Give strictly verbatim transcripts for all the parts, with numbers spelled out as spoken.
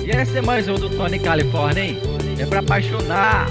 E esse é mais um do Tony Califórnia, hein? É pra apaixonar.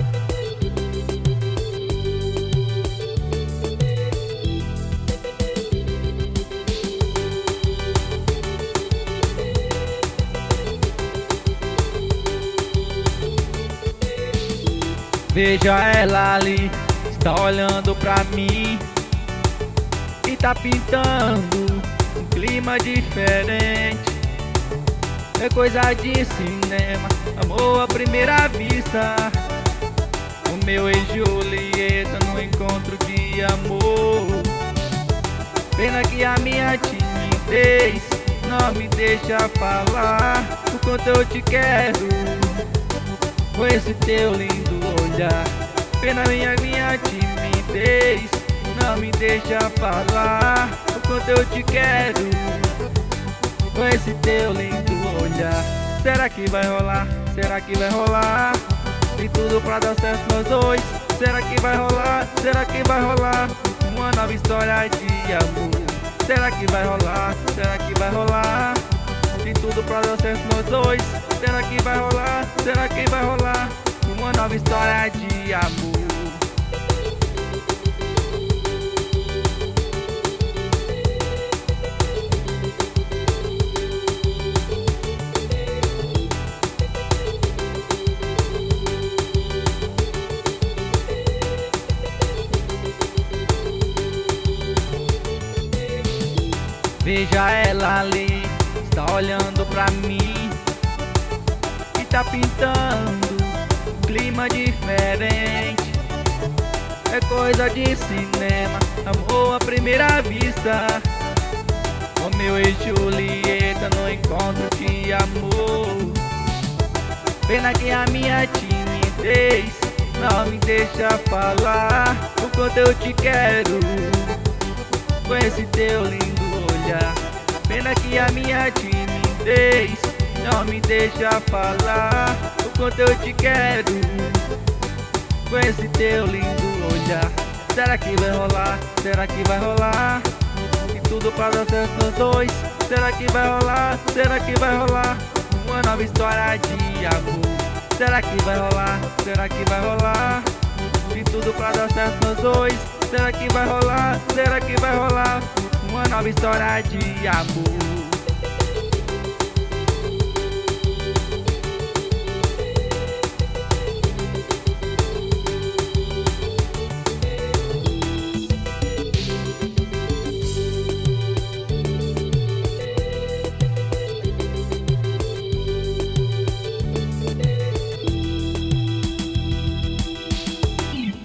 Veja ela ali, está olhando pra mim e tá pintando um clima diferente. É coisa de cinema, amor à primeira vista. O meu e Julieta no encontro de amor. Pena que a minha timidez não me deixa falar o quanto eu te quero com esse teu lindo olhar. Pena minha, minha timidez não me deixa falar o quanto eu te quero com esse teu lindo olhar. Será que vai rolar? Será que vai rolar? Tem tudo pra dar certo nós dois. Será que vai rolar? Será que vai rolar? Uma nova história de amor. Será que vai rolar? Será que vai rolar? Tem tudo pra dar certo nós dois. Será que vai rolar? Será que vai rolar? Uma nova história de amor. Veja ela ali, está olhando pra mim e tá pintando um clima diferente. É coisa de cinema, amor à primeira vista. Romeu e Julieta no encontro de amor. Pena que a minha timidez não me deixa falar o quanto eu te quero com esse teu lindo olhar. Pena que a minha timidez não me deixa falar o quanto eu te quero com esse teu lindo olhar. Será que vai rolar? Será que vai rolar? E tudo para dar certo nós dois. Será que vai rolar? Será que vai rolar? Uma nova história de amor. Será que vai rolar? Será que vai rolar? E tudo para dar certo nós dois. Será que vai rolar? Será que vai rolar? Uma nova história de amor.